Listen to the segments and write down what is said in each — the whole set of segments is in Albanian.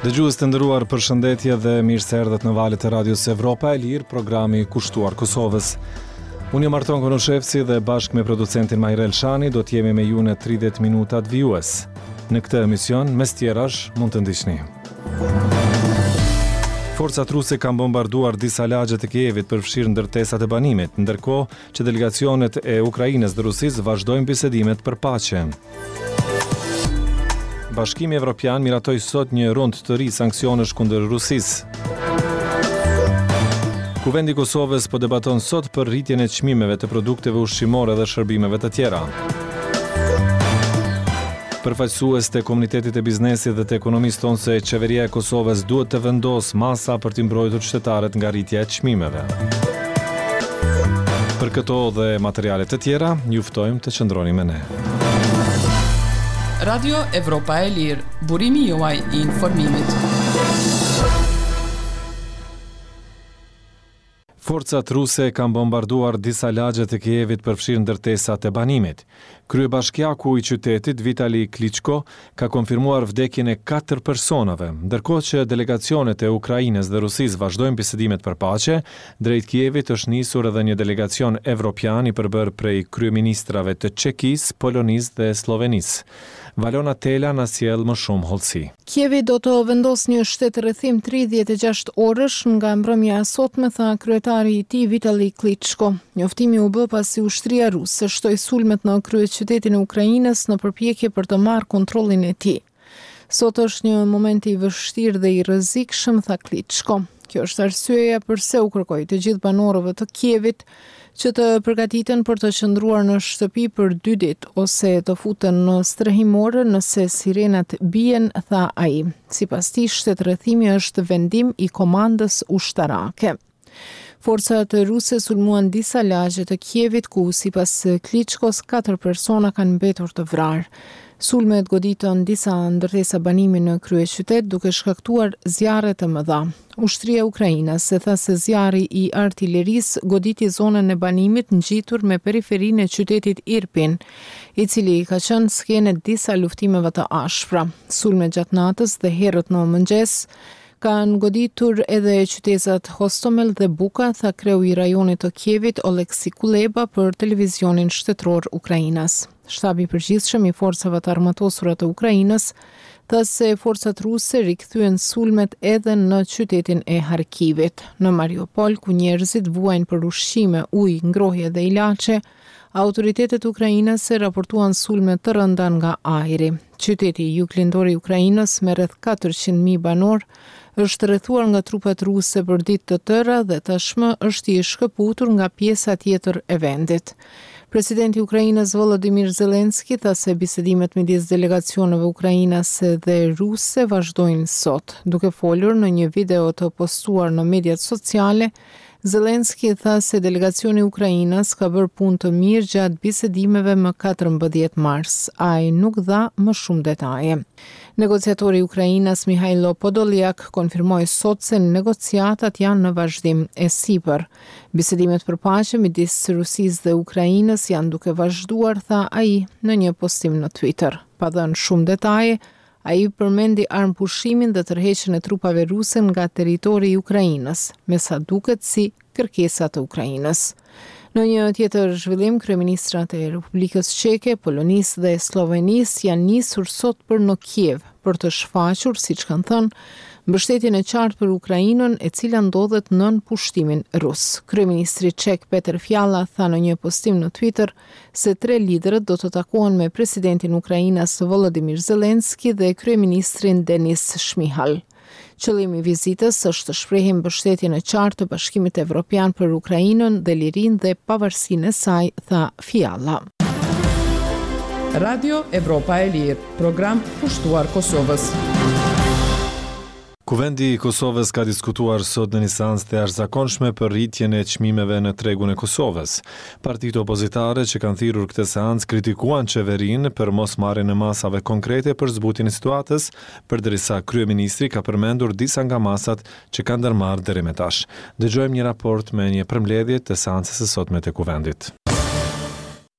Dëgjues të nderuar, përshëndetje dhe mirë se erdhët në valët e Radios Evropa e Lirë, programi kushtuar Kosovës. Unë jam Arton Konoshevci dhe bashkë me producentin Majrel Shani do t'jemi me ju në 30 minutat vijues. Në këtë emision, mes tjerash, mund të ndiqni. Forcat ruse kanë bombarduar disa lagje të Kievit përfshirë ndërtesat e banimit, ndërkohë që delegacionet e Ukrainës dhe Rusisë vazhdojnë bisedimet për paqe. Bashkimi Evropian miratoi sot një rund të ri sanksionesh kundër Rusisë. Kuvendi i Kosovës po debaton sot për rritjen e çmimeve të produkteve ushqimore dhe shërbimeve të tjera. Përfaqësues të komunitetit e biznesit dhe të ekonomisë thonë se qeveria e Kosovës duhet të vendosë masa për t'i mbrojtur qytetarët nga rritja e çmimeve. Për këto dhe materiale të tjera, ju ftojmë të qëndroni me ne. Radio Evropa e Lirë, burimi juaj i informimit. Forcat ruse kanë bombarduar disa lagje të Kievit përfshirë ndërtesat e banimit. Kryebashkiaku i qytetit, Vitali Klitschko, ka konfirmuar vdekjen e 4 personave, ndërkohë që delegacionet e Ukrainës dhe Rusisë vazhdojnë bisedimet për paqe. Drejt Kievit është nisur edhe një delegacion evropian i përbërë prej kryeministrave të Çekisë, Polonisë dhe Slovenisë. Valona Tela na sjell më shumë hollësi. Kievi do të vendos një shtetërrethim 36 orësh nga mbrëmja e sotme, tha kryetari i tij Vitali Klitschko. Njoftimi u bë pasi ushtria ruse shtoi sulmet në kryeqytetin e Ukrainës në përpjekje për të marrë kontrollin e tij. Sot është një moment i vështirë dhe i rrezikshëm, tha Klitschko. Kjo është arsyeja pse u kërkoi të gjithë banorëve të Kievit që të përgatiten për të qëndruar në shtëpi për 2 ditë ose të futen në strehimore nëse sirenat bien, tha ai. Sipas tij, shtetërrethimi është vendim i komandës ushtarake. Forcat ruse sulmuan disa lagje të Kievit ku sipas Klitschkos 4 persona kanë mbetur të vrarë. Sulmet goditën disa ndërtesa banimi në kryeqytet duke shkaktuar zjarre të mëdha. Ushtria e Ukrainës e tha se zjarri i artillerisë goditi zonën e banimit ngjitur me periferinë e qytetit Irpin, i cili ka qenë skenë disa luftimeve të ashpra. Sulmet gjatë natës dhe herët në mëngjes kanë goditur edhe qytetet Hostomel dhe Buka, tha kreu i rajonit të Kievit Oleksi Kuleba për televizionin shtetëror Ukrainës. Shtabi i përgjithshëm i forcave të armatosura të Ukrainës tha se forcat ruse rikthyen sulmet edhe në qytetin e Harkivit. Në Mariupol, ku njerëzit vuajnë për ushqime, ujë, ngrohje dhe ilaçe, autoritetet ukrainase raportuan sulme të rënda nga ajri. Qyteti i juglindor i Ukrainës me rreth 400.000 banor është rrethuar nga trupat ruse për ditë të tëra dhe tashmë është i shkëputur nga pjesa tjetër e vendit. Presidenti i Ukrainës Volodymyr Zelensky tha se bisedimet midis delegacioneve ukrainase dhe ruse vazhdojnë sot. Duke folur në një video të postuar në mediat sociale, Zelensky tha se delegacioni i Ukrainës ka bërë punë të mirë gjatë bisedimeve më 14 mars. Ai nuk dha më shumë detaje. Negociatori i Ukrainës Mihailo Podolyak konfirmoi sot se negociatat janë në vazhdim e sipër. Bisedimet për paqe midis Rusisë dhe Ukrainës janë duke vazhduar, tha ai në një postim në Twitter. Pa dhënë shumë detaje, ai përmendi armëpushimin dhe tërheqjen e trupave ruse nga territori i Ukrainës, me sa duket si kërkesa të Ukrainës. Në një tjetër zhvillim, kryeministrat e Republikës Çeke, Polonisë dhe Slovenisë janë nisur sot për në Kiev për të shfaqur, siç kanë thënë, mbështetjen e qartë për Ukrainën, e cila ndodhet nën pushtimin rus. Kryeministri Çek Petr Fiala tha në një postim në Twitter se 3 liderët do të takohen me presidentin e Ukrainës Volodymyr Zelensky dhe kryeministrin Denis Shmihal. Qëllimi i vizitës është të shprehë mbështetjen e qartë të Bashkimit Evropian për Ukrainën dhe lirinë dhe pavarësinë e saj, tha Fiala. Radio Evropa e Lirë, program kushtuar Kosovës. Kuvendi i Kosovës ka diskutuar sot në një seancë të jashtëzakonshme për rritjen e çmimeve në tregun e Kosovës. Partitë opozitare që kanë thirrur këtë seancë kritikuan qeverinë për mosmarrjen e masave konkrete për zbutjen e situatës, përderisa kryeministri ka përmendur disa nga masat që kanë ndërmarrë deri më tash. Dëgjojmë një raport me një përmbledhje të seancës së sotme të kuvendit.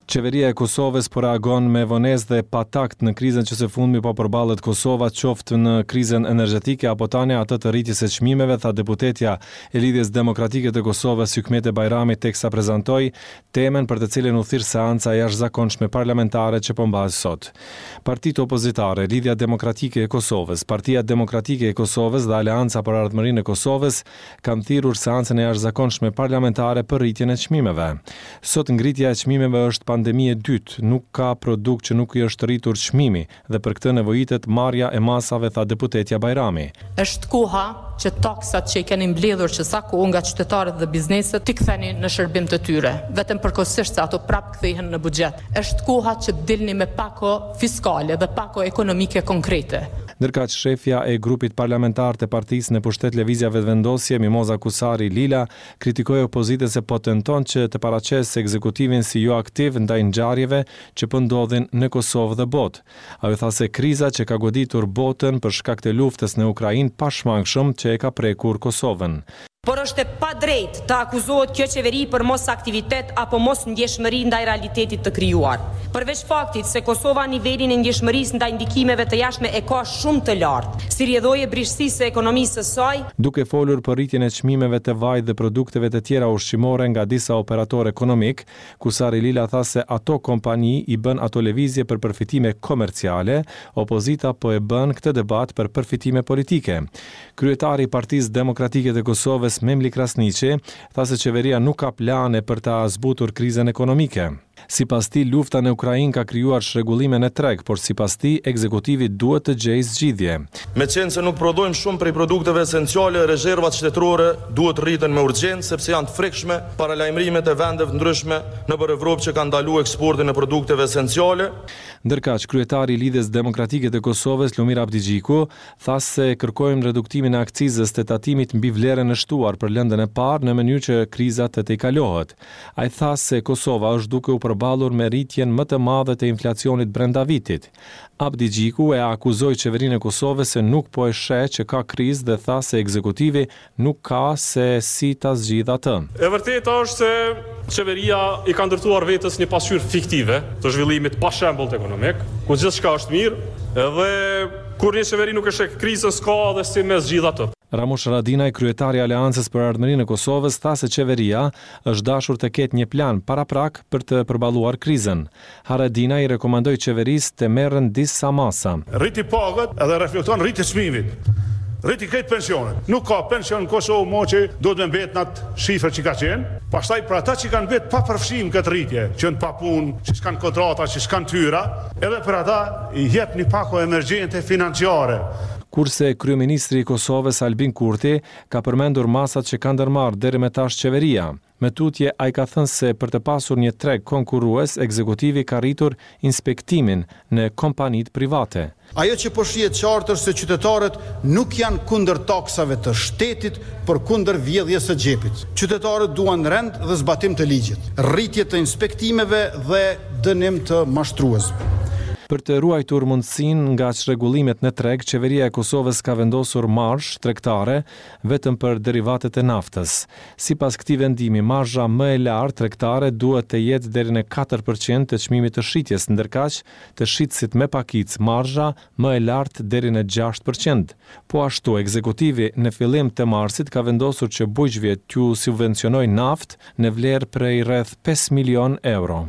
Qeveria e Kosovës po reagon me vonesë dhe pa takt në krizën që së fundmi po përballet Kosova, qoftë në krizën energjetike apo tani atë të rritjes së çmimeve, tha deputetja e Lidhjes Demokratike të Kosovës Hykmete Bajrami teksa prezantoi temën për të cilën u thirr seanca e jashtëzakonshme parlamentare që po mbahet sot. Partitë opozitare, Lidhja Demokratike e Kosovës, Partia Demokratike e Kosovës dhe Aleanca për Ardhmërinë e Kosovës kanë thirrur seancën e jashtëzakonshme parlamentare për rritjen e çmimeve. Sot ngritja e çmimeve është pandemi e dytë, nuk ka produkt që nuk i është rritur çmimi dhe për këtë nevojitet marrja e masave, tha deputetja Bajrami. Është koha që taksat që i keni mbledhur që sa kohë nga qytetarët dhe bizneset t'i ktheni në shërbim të tyre, vetëm përkohësisht se ato prap kthehen në buxhet. Është koha që dilni me pako fiskale dhe pako ekonomike konkrete. Ndërkaq shefja e grupit parlamentar të partisë në pushtet Lëvizja Vetëvendosje, Mimoza Kusari Lila, kritikoi opozitën se po tenton që të paraqesë ekzekutivin si jo aktiv ndaj ngjarjeve që po ndodhin në Kosovë dhe botë. Ajo tha se kriza që ka goditur botën për shkak të luftës në Ukrainë pashmangshëm që e ka prekur Kosovën. Por është e padrejt të akuzohet kjo qeveri për mos aktivitet apo mos ndjeshmëri ndaj realitetit të krijuar. Përveç faktit se Kosova nivelin e ndjeshmërisë ndaj ndikimeve të jashtme e ka shumë të lartë, si rrjedhoje brishësisë së ekonomisë së saj. Duke folur për rritjen e çmimeve të vajit dhe produkteve të tjera ushqimore nga disa operatorë ekonomik, Kusari Lila tha se ato kompani i bën ato lëvizje për përfitime komerciale, opozita po e bën këtë debat për përfitime politike. Kryetari i Partisë Demokratike të Kosovës Memli Krasniqi tha se qeveria nuk ka plane për ta zbutur krizën ekonomike. Sipas tij, lufta në Ukrainë ka krijuar shregullime në treg, por sipas tij, ekzekutivi duhet të gjejë zgjidhje. Me qenë se nuk prodhojmë shumë prej produkteve esenciale, rezervat shtetërore duhet rriten me urgjencë sepse janë të frikshme paralajmërimet e vendeve të ndryshme nëpër Evropë që kanë ndaluar eksportin e produkteve esenciale. Ndërkaq, kryetari i Lidhjes Demokratike të Kosovës, Lumir Abdigjiku, tha se kërkojmë reduktimin e akcizës të tatimit mbi vlerën e shtuar për lëndën e parë në mënyrë që kriza të tejkalohet. Ai tha se Kosova është duke u përballur me rritjen më të madhe të inflacionit brenda vitit. Abdigjiku e akuzoi qeverinë e Kosovës se nuk po e sheh që ka krizë dhe tha se ekzekutivi nuk ka se si ta zgjidhë atë. E vërtetë është se qeveria i ka ndërtuar vetes një pasqyrë fiktive të zhvillimit pa shembull ekonomik, ku gjithçka është mirë, edhe kur një qeveri nuk e sheh krizën s'ka dhe si me zgjidhë atë. Ramush Haradinaj, kryetari i Aleancës për Ardhmërinë e Kosovës, tha se qeveria është dashur të ketë një plan paraprak për të përballuar krizën. Haradinaj i rekomandoi qeverisë të merren disa masa. Rriti pagët edhe reflekton rriti çmimit. Rriti këtë pensionet. Nuk ka pension në Kosovë mo që do të mbet në atë shifër që ka qenë. Pastaj për ata që kanë mbet pa përfshim këtë rritje, që në pa punë, që s'kanë kontrata, që s'kanë tyra, edhe për ata i jep një pako emergjente financiare. Kurse kryeministri i Kosovës Albin Kurti ka përmendur masat që kanë ndërmarrë deri më tash qeveria. Me tutje, ai ka thënë se për të pasur një treg konkurrues, ekzekutivi ka rritur inspektimin në kompanitë private. Ajo që po shihet qartë është se qytetarët nuk janë kundër taksave të shtetit, por kundër vjedhjes së xhepit. Qytetarët duan rend dhe zbatim të ligjit, rritje të inspektimeve dhe dënim të mashtruesve. Për të ruajtur mundësinë nga çrregullimet në treg, qeveria e Kosovës ka vendosur marrësh tregtare vetëm për derivatet e naftës. Sipas këtij vendimi, marzha më e lartë tregtare duhet të jetë deri në 4% të çmimit të shitjes, ndërkaq të shitësit me pakicë marzha më e lartë deri në 6%. Po ashtu, ekzekutivi në fillim të marsit ka vendosur që bujqëve t'ju subvencionojë naftë në vlerë prej rreth 5 milion euro.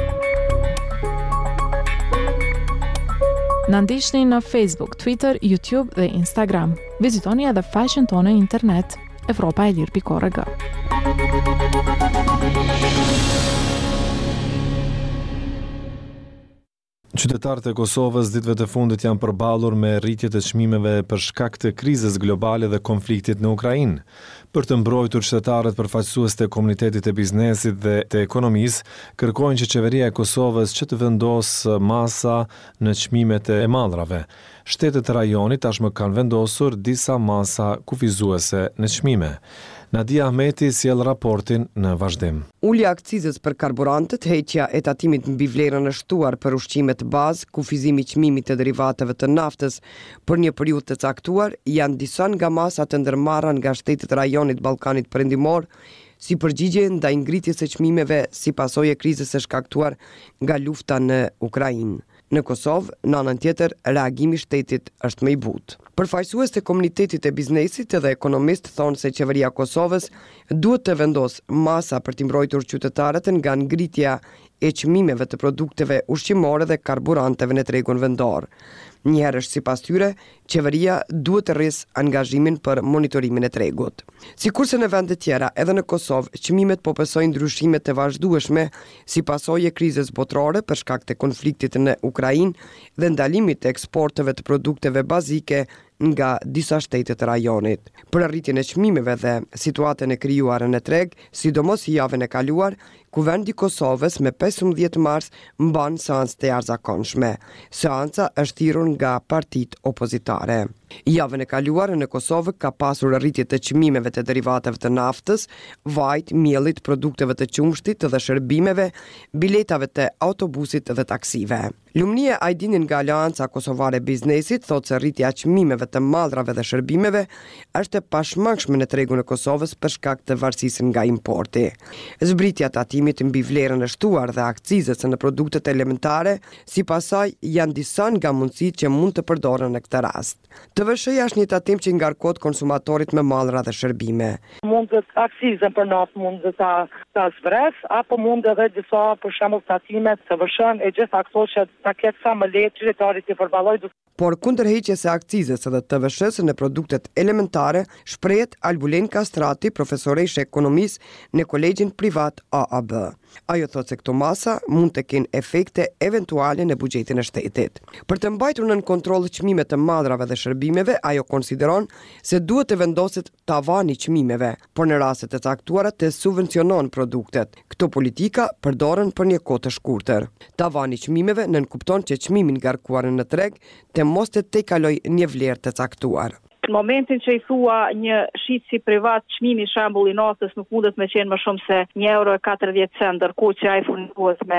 Na ndiqni në Facebook, Twitter, YouTube dhe Instagram. Vizitoni edhe faqen tonë në internet evropaelir.org. Qytetarët e Kosovës ditëve të fundit janë përballur me rritje të çmimeve për shkak të krizës globale dhe konfliktit në Ukrainë. Për të mbrojtur qytetarët përfaqësues të komunitetit të biznesit dhe të ekonomisë, kërkojnë që qeveria e Kosovës që të vendosë masa në çmimet e mallrave. Shtetet e rajonit tashmë kanë vendosur disa masa kufizuese në çmime. Nadia Ahmeti sjell raportin në vazhdim. Ulja akcizës për karburantët, heqja e tatimit mbi vlerën e shtuar për ushqimet bazë, kufizimi i çmimit të derivateve të naftës për një periudhë të caktuar janë disa nga masat e ndërmarra nga shtetet e rajonit Ballkanit Perëndimor si përgjigje ndaj ngritjes së çmimeve si pasojë e krizës së shkaktuar nga lufta në Ukrainë. Në Kosovë, në anën tjetër, reagimi i shtetit është më i butë. Përfaqësues të komunitetit e biznesit dhe ekonomist thonë se qeveria e Kosovës duhet të vendosë masa për të mbrojtur qytetarët nga ngritja e çmimeve të produkteve ushqimore dhe karburanteve në tregun vendor. Njëherësh sipas tyre, qeveria duhet të rrisë angazhimin për monitorimin e tregut. Sikurse në vende tjera, edhe në Kosovë, çmimet po pesojnë ndryshime të vazhdueshme si pasojë e krizës botërore për shkak të konfliktit në Ukrainë dhe ndalimit të eksporteve të produkteve bazike nga disa shtete të rajonit. Për arritjen e çmimeve dhe situatën e krijuar në treg, sidomos javën e kaluar, Kuvendi i Kosovës me 15 mars mban seancë të jashtëzakonshme. Seanca është thirrur nga partitë opozitare. Javën e kaluar në Kosovë ka pasur rritje të çmimeve të derivateve të naftës, vajit, miellit, produkteve të qumshtit dhe shërbimeve, biletave të autobusit dhe taksive. Lumnia Ajdinin nga Aleanca Kosovare e Biznesit thotë se rritja e çmimeve të mallrave dhe shërbimeve është e pashmangshme në tregun e Kosovës për shkak të varësisë nga importi. Zbritja e tatimit mbi vlerën e shtuar dhe akcizës në produktet elementare, sipas saj janë disa nga mundësitë që mund të përdoren në këtë rast. TVSH-ja është një tatim që ngarkohet konsumatorit me mallra dhe shërbime. Mund të akcizën për naftë mund të ta zvres, apo mund edhe disa për shembull tatime të TVSH-n e gjitha ato që ta ketë sa më lehtë qytetarit të përballojë. Por kundërheqjes së akcizës dhe TVSH-s në produktet elementare, shprehet Albulen Kastrati, profesoreshe ekonomisë në Kolegjin Privat AAB. Ajo thotë se këto masa mund të kenë efekte eventuale në buxhetin e shtetit. Për të mbajtur nën kontroll çmimet të mallrave dhe shërbimeve, ajo konsideron se duhet të vendoset tavani çmimeve, por në raste të caktuara të subvencionon produktet. Këto politika përdoren për një kohë të shkurtër. Tavani çmimeve nënkupton që çmimin ngarkuar në treg të mos të tejkaloj një vlerë të caktuar. Në momentin që i thua një shitësi privat, çmimi shembull i naftës nuk mundet me qenë më shumë se €1.40, ndërkohë që ai furnizohet me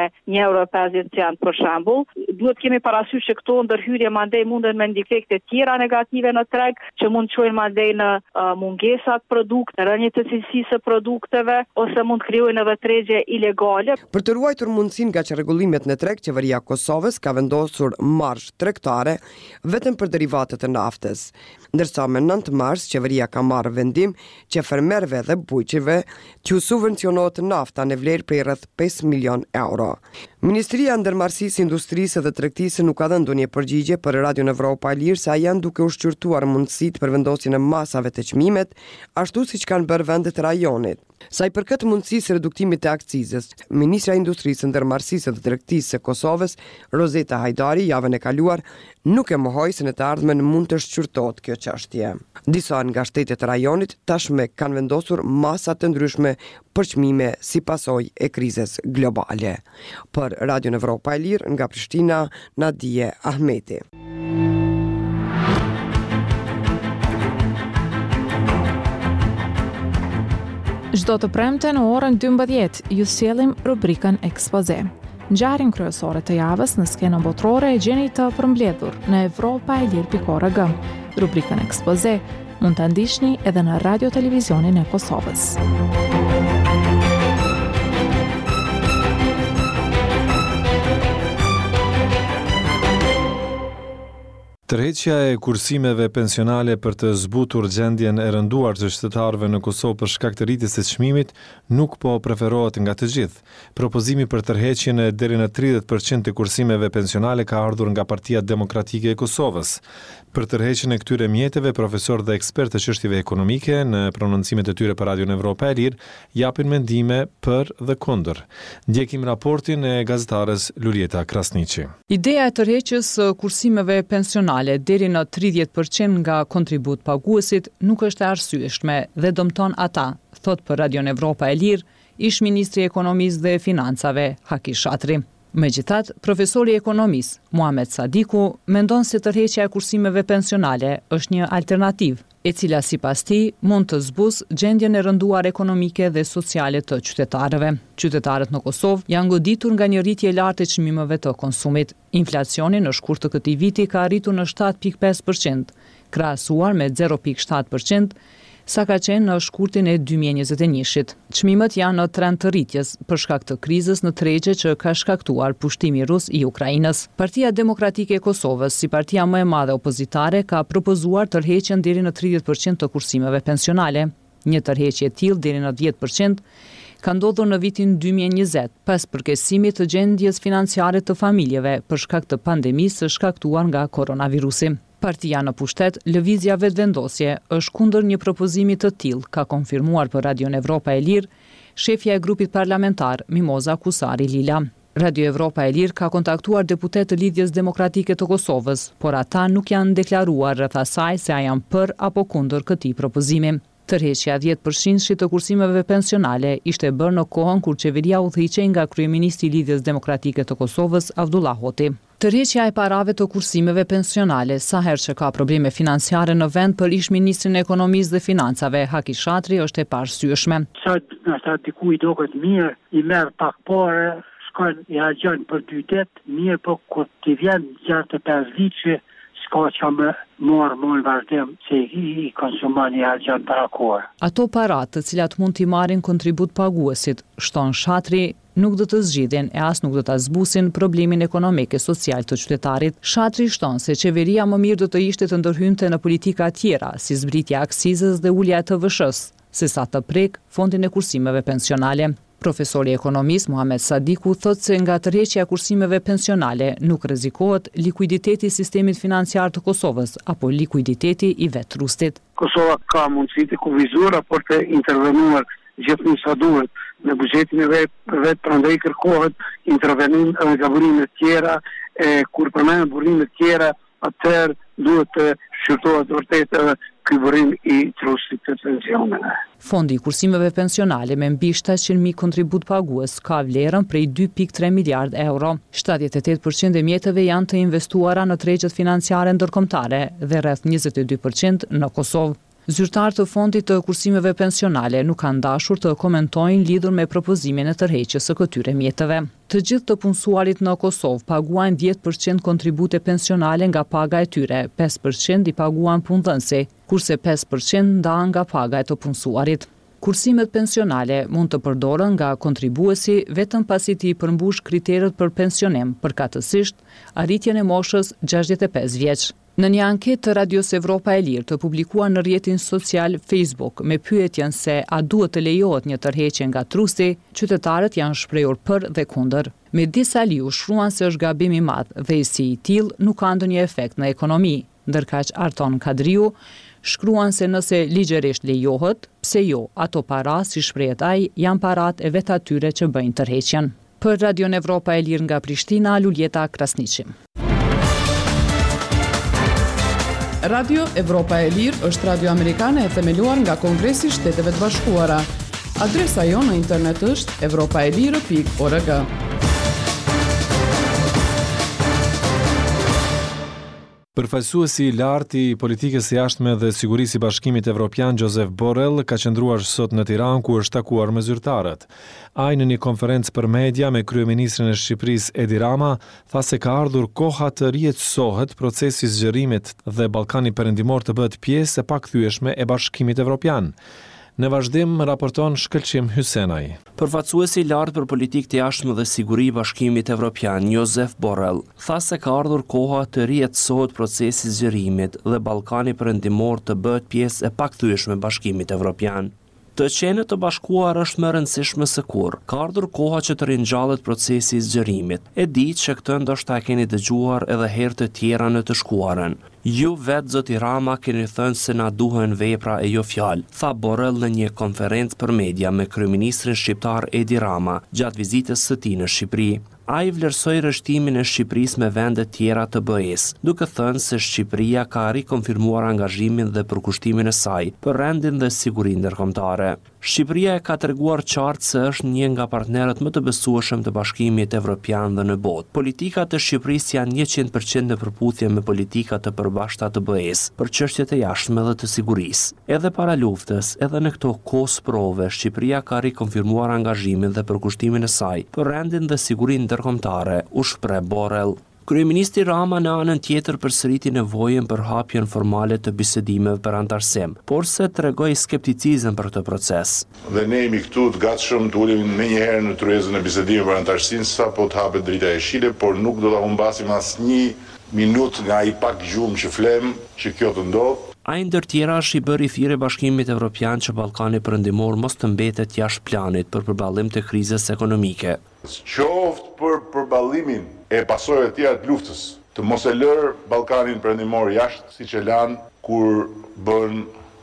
€1.50 për shembull. Duhet kemi parasysh që këto ndërhyrje mandej munden me ndikefekte tjera negative në treg, që mund çojnë mandej në mungesa të produkte, rënje të cilësisë së produkteve, ose mund krijojnë edhe tregje ilegale. Për të ruajtur mundësinë nga rregullimet në treg, qeveria e Kosovës ka vendosur marzh tregtare vetëm për derivatet e naftës. Ndërsa me 9 mars, qeveria ka marrë vendim që fermerëve dhe bujqeve t'ju subvencionohet nafta në vlerë prej rreth 5 milion euro. Ministria e Ndërmarrësisë, Industrisë dhe Tregtisë nuk ka dhënë ndonjë përgjigje për Radio Evropa e Lirë se a janë duke ushqyrtuar mundësitë për vendosjen e masave të çmimet, ashtu siç kanë bërë vendet e rajonit. Sa i përket mundësisë reduktimit të akcizës, Ministra e Industrisë, Ndërmarrësisë dhe Tregtisë së Kosovës, Rozeta Hajdari, javën e kaluar nuk e mohoi se në të ardhmen mund të shqyrtohet kjo çështje. Disa nga shtetet e rajonit tashmë kanë vendosur masa të ndryshme për çmime si pasojë e krizës globale. Për Radio Evropa e Lirë nga Prishtina, Nadije Ahmeti. Çdo të premte në orën 12 ju sjellim rubrikën Ekspoze. Ngjarjen kryesore të javës në skenën botërore e gjeni të përmbledhur në europaelir.org. Rubrikën Ekspoze mund ta ndiqni edhe në Radio Televizionin e Kosovës. Tërheqja e kursimeve pensionale për të zbutur gjendjen e rënduar të shtetarëve në Kosovë për shkak të rritjes së çmimit nuk po preferohet nga të gjithë. Propozimi për tërheqjen e deri në 30% të kursimeve pensionale ka ardhur nga Partia Demokratike e Kosovës. Për tërheqjen e këtyre mjeteve, profesor dhe ekspert të çështjeve ekonomike në prononcimet e tyre për Radio Evropa e Lirë japin mendime për dhe kundër. Ndjekim raportin e gazetares Lulieta Krasniqi. Ideja e tërheqjes së kursimeve pensionale deri në 30% nga kontribut paguesit nuk është e arsyeshme dhe dëmton ata, thot për Radio Evropa e Lirë ish ministri i ekonomisë dhe financave Haki Shatri. Megjithatë, profesori i ekonomisë Muhamet Sadiku mendon se tërheqja e kursimeve pensionale është një alternativë, e cila sipas tij mund të zbusë gjendjen e rënduar ekonomike dhe sociale të qytetarëve. Qytetarët në Kosovë janë goditur nga një rritje e lartë e çmimeve të konsumit. Inflacioni në shkurt të këtij viti ka arritur në 7.5%, krahasuar me 0.7% sa ka qenë në shkurtin e 2021-shit. Çmimet janë në trend të rritjes për shkak të krizës në tregje që ka shkaktuar pushtimi rus i Ukrainës. Partia Demokratike e Kosovës, si partia më e madhe opozitare, ka propozuar tërheqjen deri në 30% të kursimeve pensionale. Një tërheqje e tillë deri në 10% ka ndodhur në vitin 2020 pas përkesimit të gjendjes financiare të familjeve për shkak të pandemisë së shkaktuar nga koronavirusi. Partia në pushtet, Lëvizja Vetëvendosje, është kundër një propozimi të tillë, ka konfirmuar për Radio Evropa e Lirë shefja e grupit parlamentar Mimoza Kusari Lila. Radio Evropa e Lirë ka kontaktuar deputet të Lidhjes Demokratike të Kosovës, por ata nuk janë deklaruar rreth asaj se a janë për apo kundër këtij propozimi. Tërheqja 10% të kursimeve pensionale ishte bërë në kohën kur qeveria udhëhiqej nga kryeministri i Lidhjes Demokratike të Kosovës Abdullah Hoti. Tërheqja e parave të kursimeve pensionale sa herë që ka probleme financiare në vend për ish-ministrin e ekonomisë dhe financave Haki Shatri është e parsyeshme. Sa dikujt duket mirë, i merr pak parë, shkon i harxhon për 2 ditë, mirë po kur t'i vjen gjatë 5 vitësh s'ka që më morë vazhdim që i konsumani harxhon para kohë. Ato parat të cilat mund t'i marrin kontribut paguesit, shton Shatri, nuk do të zgjidhin e as nuk do ta zbusin problemin ekonomik e social të qytetarit. Shatri shton se qeveria më mirë do të ishte të ndërhynte në politika tjera, si zbritja e aksizës dhe ulja e TVSH-s, sesa të prek fondin e kursimeve pensionale. Profesori ekonomist Muhamet Sadiku thot se nga tërheqja e kursimeve pensionale nuk rrezikohet likuiditeti i sistemit financiar të Kosovës apo likuiditeti i vet trustit. Kosova ka mundësi të kuvizuar apo të intervenuar gjithmonë sa duhet në buxhetin e vet, prandaj kërkohet intervenim nga burime të tjera, kur përmenden burime të tjera, atëherë duhet të shqyrtohet vërtet edhe ky burim i trustit të pensioneve. Fondi i kursimeve pensionale me mbi 700.000 kontribut pagues ka vlerën prej 2.3 miliard euro. 78% e mjeteve janë të investuara në tregjet financiare ndërkombëtare dhe rreth 22% në Kosovë. Zyrtarë të fondit të kursimeve pensionale nuk kanë dashur të komentojnë lidhur me propozimin e tërheqjes së këtyre mjeteve. Të gjithë të punësuarit në Kosovë paguajnë 10% kontribute pensionale nga paga e tyre, 5% i paguajnë punëdhënësi, kurse 5% ndahen nga paga e të punësuarit. Kursimet pensionale mund të përdoren nga kontribuesi vetëm pasi i përmbush kriteret për pensionim, përkatësisht arritjen e moshës 65 vjeç. Në një anketë të Radios Evropa e Lirë të publikuar në rrjetin social Facebook me pyetjen se a duhet të lejohet një tërheqje nga trusti, qytetarët janë shprehur për dhe kundër. Medis Aliu shkruan se është gabim i madh dhe si i tillë nuk ka ndonjë efekt në ekonomi, ndërkaq Arton Kadriu shkruan se nëse ligjërisht lejohet, pse jo, ato para, si shprehet ai, janë parat e vet atyre që bëjnë tërheqjen. Për Radion Evropa e Lirë nga Prishtina, Luljeta Krasniqi. Radio Evropa e Lirë është radio amerikane e themeluar nga Kongresi i Shteteve të Bashkuara. Adresa jonë në internet është evropaelire.org. Përfaqësuesi i lartë i politikës së jashtme dhe sigurisë i Bashkimit Evropian Josep Borrell ka qëndruar sot në Tiranë ku është takuar me zyrtarët. Ai në një konferencë për media me kryeministrin e Shqipërisë Edi Rama tha se ka ardhur koha të rjetësohet procesi i zgjerimit dhe Ballkani Perëndimor të bëhet pjesë e pakthyeshme e Bashkimit Evropian. Në vazhdim raporton Shkëlqim Hysenaj. Përfaqësuesi i lartë për politikë të jashtme dhe siguri i Bashkimit Evropian, Josep Borrell, tha se ka ardhur koha të rjetësohet procesi i zgjerimit dhe Ballkani Perëndimor të bëhet pjesë e pakthyeshme e Bashkimit Evropian. Të qenë të bashkuar është më rëndësishme se kur. Ka ardhur koha që të ringjallet procesi i zgjerimit. E di që këtë ndoshta e keni dëgjuar edhe herë të tjera në të shkuarën. Ju vetë zoti Rama keni thënë se na duhen vepra e jo fjalë, tha Borrell në një konferencë për media me kryeministrin shqiptar Edi Rama gjatë vizitës së tij në Shqipëri. Ai vlerësoi rreshtimin e Shqipërisë me vende tjera të BE-s, duke thënë se Shqipëria ka rikonfirmuar angazhimin dhe përkushtimin e saj për rendin dhe sigurinë ndërkombëtare. Shqipëria e ka treguar qartë se është një nga partnerët më të besueshëm të Bashkimit Evropian dhe në botë. Politikat e Shqipërisë janë 100% në përputhje me politikat të përbashkëta të BE-s për çështjet e jashtme dhe të sigurisë. Edhe para luftës, edhe në këto kohë sprove, Shqipëria ka rikonfirmuar angazhimin dhe përkushtimin e saj për rendin dhe sigurinë ndërkombëtare, u shpreh Borrell. Kryeministri Rama në anën tjetër përsëriti nevojën për hapjen formale të bisedimeve për antarësim, por se tregoi skepticizëm për këtë proces. Dhe ne jemi këtu të gatshëm të ulemi menjëherë në tryezën e bisedimeve për antarësinë sapo të hapet drita e Shile, por nuk do ta humbasim asnjë minutë nga ai pak gjumë që flem që kjo të ndodhë. Ai ndër tjera është i bëri thirrje Bashkimit Evropian që Ballkani Perëndimor mos të mbetet jashtë planit për përballim të krizës ekonomike. Qoftë për përballimin e pasojave të tjera të luftës, të mos e lërë Ballkanin Perëndimor jashtë, siç e lanë kur bën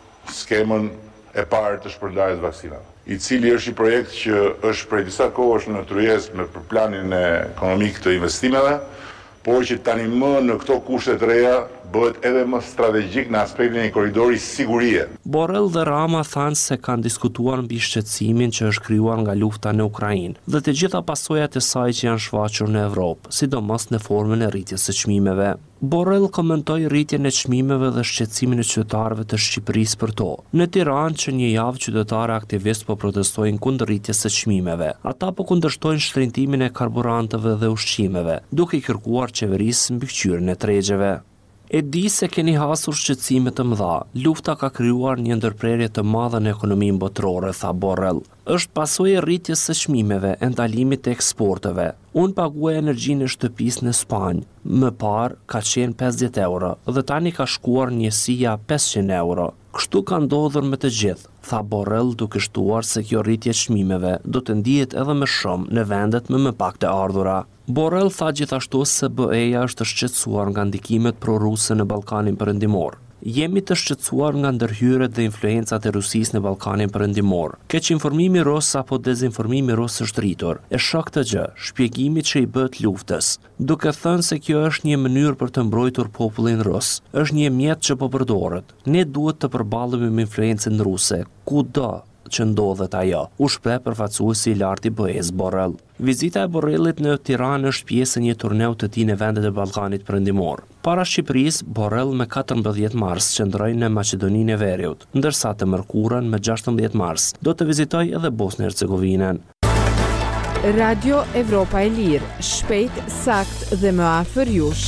skemën e parë të shpërndarjes vaksinave, i cili është i projekt që është prej disa kohësh në tryezë me planin ekonomik të investimeve, por që tani më në këto kushte të reja bëhet edhe më strategjik në aspektin e një korridori sigurie. Borrell dhe Rama thanë se kanë diskutuar mbi shqetësimin që është krijuar nga lufta në Ukrainë dhe të gjitha pasojat e saj që janë shfaqur në Evropë, sidomos në formën e rritjes së çmimeve. Borrell komentoi rritjen e çmimeve dhe shqetësimin e qytetarëve të Shqipërisë për to. Në Tiranë që një javë qytetarë aktivistë po protestojnë kundër rritjes së çmimeve. Ata po kundërshtojnë shtrëngimin e karburanteve dhe ushqimeve, duke i kërkuar qeverisë mbikëqyrjen e tregjeve. E di se keni hasur shqetësime të mëdha. Lufta ka krijuar një ndërprerje të madhe në ekonominë botërore, tha Borrell. Është pasojë e rritjes së çmimeve e ndalimit të eksporteve. Unë paguaj energjinë e shtëpisë në Spanjë. Më parë ka qenë 50 euro dhe tani ka shkuar njësia 500 euro. Kështu ka ndodhur me të gjithë, tha Borrell duke shtuar se kjo rritje çmimeve do të ndihet edhe më shumë në vendet me më pak të ardhura. Borrell tha gjithashtu se BE-ja është shqetësuar nga ndikimet pro-ruse në Ballkanin Perëndimor. Jemi të shqetësuar nga ndërhyrjet dhe influencat e Rusisë në Ballkanin Perëndimor. Keq informimi rus apo dezinformimi rus është rritur. E shoh këtë gjë, shpjegimi që i bëhet luftës, duke thënë se kjo është një mënyrë për të mbrojtur popullin rus. Është një mjet që po përdoret. Ne duhet të përballemi me influencën ruse, kudo që ndodhet ajo, u shpreh përfaqësuesi i lartë i BE-s Borrell. Vizita e Borrellit në Tiranë është pjesë e një turneu të tij në vendet e Ballkanit Perëndimor. Para Shqipërisë, Borrell me 14 mars qëndroi në Maqedoninë e Veriut, ndërsa të mërkurën me 16 mars do të vizitojë edhe Bosnjë-Hercegovinën. Radio Evropa e Lirë, shpejt, sakt dhe më afër jush.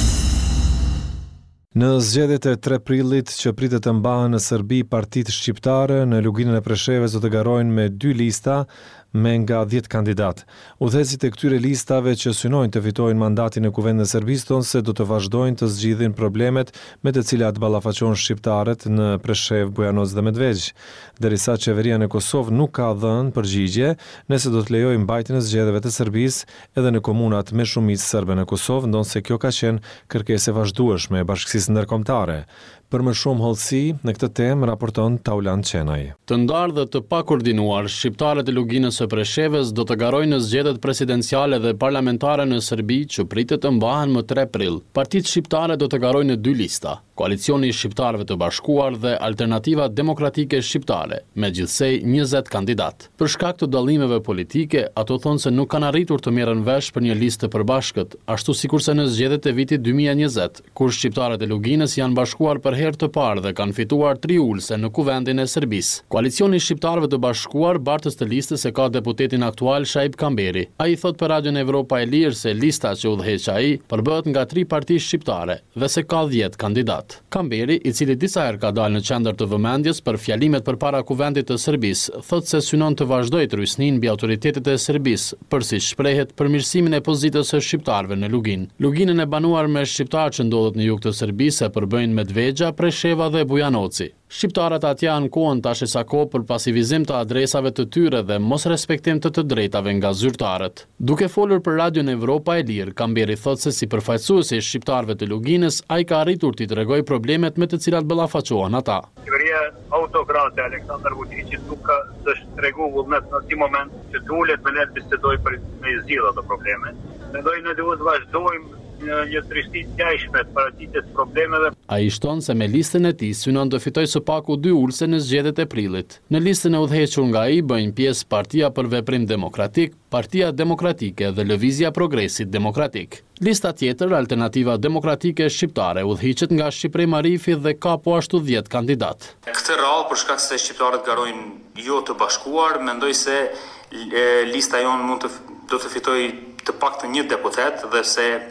Në zgjedhjet e 3 prillit që pritet të mbahen në Serbi, partitë shqiptare në luginën e Preshevës do të garojnë me 2 lista me nga 10 kandidat. Udhëheqësit e këtyre listave që synojnë të fitojnë mandatin në Kuvendin e Serbisë thonë se do të vazhdojnë të zgjidhin problemet me të cilat ballafaqojnë shqiptarët në Preshevë, Bujanoz dhe Medvegjë, derisa qeveria në Kosovë nuk ka dhënë përgjigje nëse do të lejojë mbajtjen e zgjedhjeve të Serbisë edhe në komunat me shumicë serbe në Kosovë, ndonse kjo ka qenë kërkesë e vazhdueshme e Bashkisë Ndërkombëtare. Për më shumë hollësi në këtë temë raporton Taulan Qenaj. Të ndarë dhe të pakoordinuar, shqiptarët e luginës së Preshevës do të garojnë në zgjedhjet presidenciale dhe parlamentare në Serbi që pritet të mbahen më 3 prill. Partitë shqiptare do të garojnë në 2 lista: Koalicioni i Shqiptarëve të Bashkuar dhe Alternativa Demokratike Shqiptare, me gjithsej 20 kandidat. Për shkak të dallimeve politike, ato thonë se nuk kanë arritur të merren vesh për një listë të përbashkët, ashtu sikurse në zgjedhjet e vitit 2020, kur shqiptarët e luginës janë bashkuar për herë të parë dhe kanë fituar 3 ulse në Kuvendin e Serbisë. Koalicioni i Shqiptarëve të Bashkuar bartës të listës e ka deputetin aktual Shaib Kamberi. Ai thot për Radion Evropa e Lirë se lista që udhëheq ai përbëhet nga 3 parti shqiptare dhe se ka 10 kandidat. Kamberi, i cili disa herë ka dalë në qendër të vëmendjes për fjalimet përpara Kuvendit të Serbisë, thot se synon të vazhdojë trysnin mbi autoritetet e Serbisë për, si shprehet, përmirësimin e pozitës së shqiptarëve në Luginë. Luginën e banuar me shqiptarë që ndodhet në jug të Serbisë e përbëjnë Medvegjë, Presheva dhe Bujanoci. Shqiptarët atje ankohen tash sa kohë për pasivizim të adresave të tyre dhe mos respektim të drejtave nga zyrtarët. Duke folur për Radion Evropa e Lirë, Kamberi thot se si përfaqësuesi i shqiptarëve të Luginës, ai ka arritur t'i tregojë problemet me të cilat ballafaqohen ata. Qeveria autokrate Aleksandar Vučići nuk ka treguar vullnet në atë moment që të ulet me ne të bisedoj për me zgjidhje ato probleme. Mendoj ne duhet të vazhdojmë një trishti të gjashme të paratitjes problemeve. Ai shton se me listën e tij synon të fitojë së paku 2 ulse në zgjedhjet e prillit. Në listën e udhëhequr nga ai bëjnë pjesë Partia për Veprim Demokratik, Partia Demokratike dhe Lëvizja Progresit Demokratik. Lista tjetër, Alternativa Demokratike Shqiptare, udhëhiqet nga Shqipëri Marifi dhe ka po ashtu 10 kandidat. Këtë radhë, për shkak se shqiptarët garojnë jo të bashkuar, mendoj se lista jonë do të fitojë të paktën 1 deputet dhe se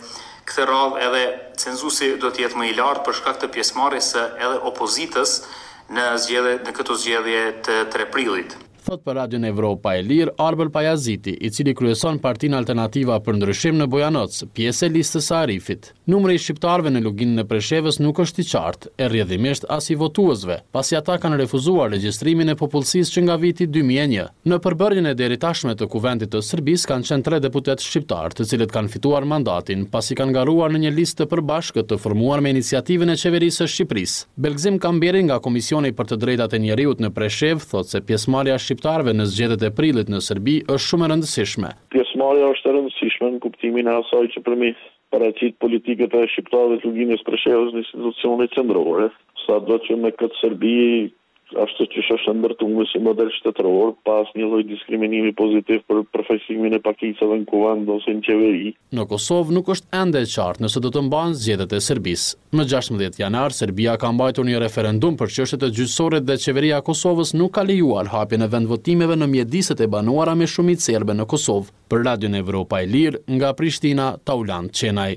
Këtë radhë edhe cenzusi do të jetë më i lartë për shkak të pjesëmarrjes së edhe opozitës në këto zgjedhje të 3 prillit. Thot për Radion Evropa e Lirë, Arbel Pajaziti, i cili kryeson Partinë Alternativa për Ndryshim në Bojanoc, pjesë e listës së Arifit. Numri i shqiptarëve në luginën e Preshevës nuk është i qartë, e rrjedhimisht as i votuesve, pasi ata kanë refuzuar regjistrimin e popullsisë që nga viti 2001. Në përbërjen e deri tashme të Kuvendit të Serbisë kanë qenë 3 deputet shqiptar, të cilët kanë fituar mandatin, pasi kanë garuar në një listë të përbashkët të formuar me iniciativën e qeverisë së Shqipërisë. Belgzim Kamberi nga Komisioni për të Drejtat e Njerëzit në Preshevë thotë se pjesëmarrja shqiptarëve në zgjedhjet e prillit në Serbi është shumë e rëndësishme. Pjesëmarrja është e rëndësishme në kuptimin e asaj që përmes paraqit politikët e shqiptarëve të luginës Preshevës në institucionet qendrore, sado që me këtë Serbi ashtu që është ndërtuar si model shtetëror, pas një lloj diskriminimi pozitiv për përfaqësimin e pakicave në kuvend ose në qeveri. Në Kosovë nuk është ende e qartë nëse do të mbahen zgjedhjet e Serbisë. Në 16 janar, Serbia ka mbajtur një referendum për çështjet e gjyqësore dhe qeveria e Kosovës nuk ka lejuar hapjen e vendvotimeve në mjediset e banuara me shumicë serbe në Kosovë. Për Radion Evropa e Lirë, nga Prishtina, Tauland Qenaj.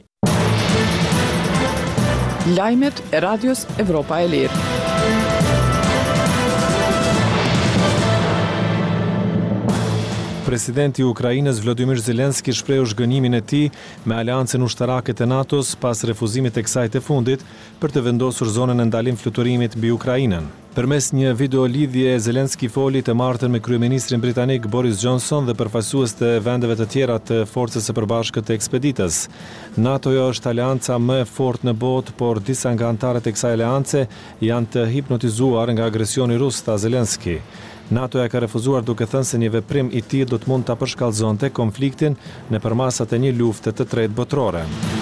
Lajmet e Radios Evropa e Lirë. Presidenti i Ukrainës Volodymyr Zelensky shprehu zhgënjimin e tij me aleancën ushtarake të NATO-s pas refuzimit të kësaj të fundit për të vendosur zonën e ndalim fluturimit mbi Ukrainën. Përmes një videolidhje, Zelensky foli të martën me kryeministrin britanik Boris Johnson dhe përfaqësues të vendeve të tjera të Forcës së Përbashkët të Ekspeditës. NATO-ja është aleanca më e fortë në botë, por disa nga anëtarët e kësaj aleance janë të hipnotizuar nga agresioni rus, tha Zelensky. NATO-ja ka refuzuar duke thënë se një veprim i tillë do të mund ta përshkallëzonte konfliktin nëpër masat e një lufte të tretë botërore.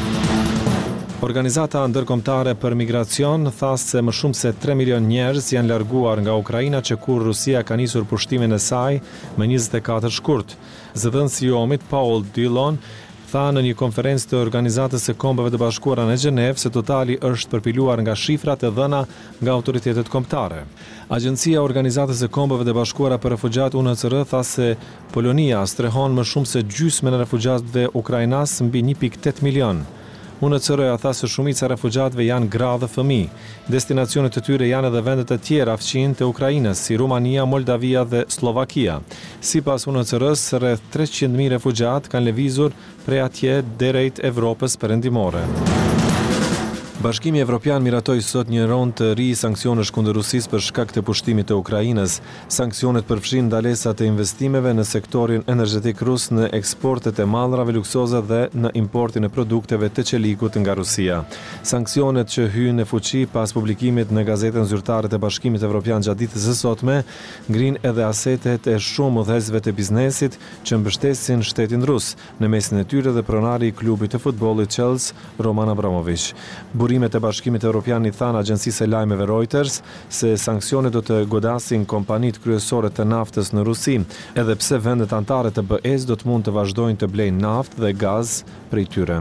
Organizata ndërkombëtare për migracion tha se më shumë se 3 milion njerëz janë larguar nga Ukraina që kur Rusia ka nisur pushtimin e saj me 24 shkurt. Zëdhënësi i OM-it Paul Dillon tha në një konferencë të Organizatës së Kombeve të Bashkuara në Gjenevë se totali është përpiluar nga shifrat e dhëna nga autoritetet kombëtare. Agjencia e Organizatës së Kombeve të Bashkuara për Refugjat UNHCR tha se Polonia strehon më shumë se gjysmën e refugjatëve ukrainas mbi 1.8 milion. UNHCR-ja tha se shumica e refugjatëve janë gra dhe fëmijë. Destinacionet e tyre janë edhe vendet e tjera fqinj të Ukrainës, si Rumania, Moldavia dhe Slovakia. Sipas UNHCR-s, rreth 300.000 refugjatë kanë lëvizur prej atje drejt Evropës perëndimore. Bashkimi Evropian miratoi sot një rond të ri sanksionesh kundër Rusisë për shkak të pushtimit të Ukrainës. Sanksionet përfshin ndalesa të investimeve në sektorin energjetik rus, në eksportet e mallrave luksoze dhe në importin e produkteve të çelikut nga Rusia. Sanksionet që hyjnë në fuqi pas publikimit në gazetën zyrtare të Bashkimit Evropian gjatë ditës së sotme, ngrin edhe asetet e shumë udhëheqësve të biznesit që mbështesin shtetin rus, në mesin e tyre dhe pronari i klubit të futbollit Chelsea, Roman Abramovich. Burimet e Bashkimit Evropian i thanë agjencisë e lajmeve Reuters se sanksionet do të godasin kompanitë kryesore të naftës në Rusi, edhe pse vendet anëtare të BE-s do të mund të vazhdojnë të blejnë naftë dhe gaz prej tyre.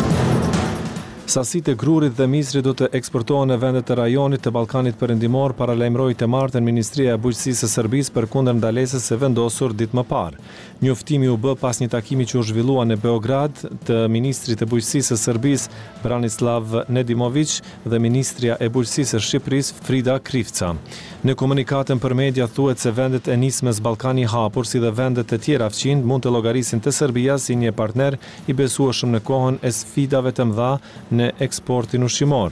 Sasitë e grurit dhe misrit do të eksportohen në vendet të rajonit të Ballkanit Perëndimor, paralajmëroi të martën Ministria e Bujqësisë së Serbisë përkundër ndalesës së vendosur ditë më parë. Njoftimi u bë pas një takimi që u zhvillua në Beograd të ministrit të Bujqësisë së Serbisë Branislav Nedimović dhe ministrja e Bujqësisë së Shqipërisë Frida Krivca. Në komunikatën për media thuhet se vendet e nismës Ballkani i hapur si dhe vendet e tjera fqinj mund të llogarisin te Serbia si një partner i besueshëm në kohën e sfidave të mëdha në eksportin ushqimor.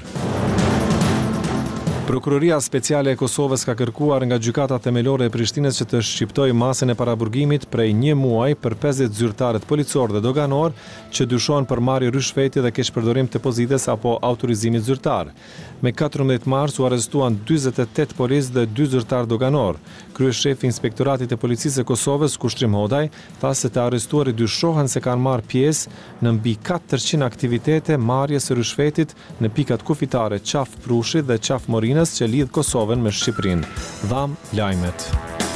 Prokuroria Speciale e Kosovës ka kërkuar nga gjykata themelore e Prishtinës që të shqiptojë masën e paraburgimit prej 1 muaj për 50 zyrtarët policor dhe doganor që dyshohen për marrje rishfeti dhe keqpërdorim të pozites apo autorizimit zyrtar. Me 14 mars u arrestuan 48 policë dhe 2 zyrtar doganor. Kryeshefi i Inspektoratit të Policisë së Kosovës, Kushtrim Hodaj, tha se të arrestuarit dyshohen se kanë marrë pjesë në mbi 400 aktivitete marrjes së rishfetit në pikat kufitare Qaf Prushi dhe Qaf Morinës që lidh Kosovën me Shqipërinë. Dham lajmet.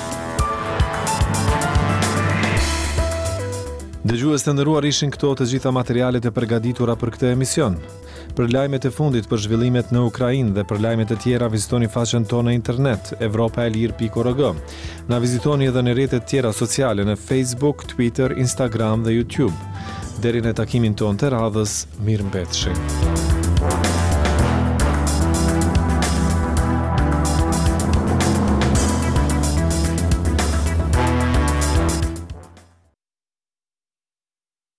Dëgjues të nderuar, ishin këto të gjitha materialet e përgatitura për këtë emision. Për lajmet e fundit për zhvillimet në Ukrainë dhe për lajmet e tjera vizitoni faqen tonë në internet evropaelir.org. Na vizitoni edhe në rrjetet tjera sociale në Facebook, Twitter, Instagram dhe YouTube. Deri në takimin tonë të radhës, mirëmbëjtje.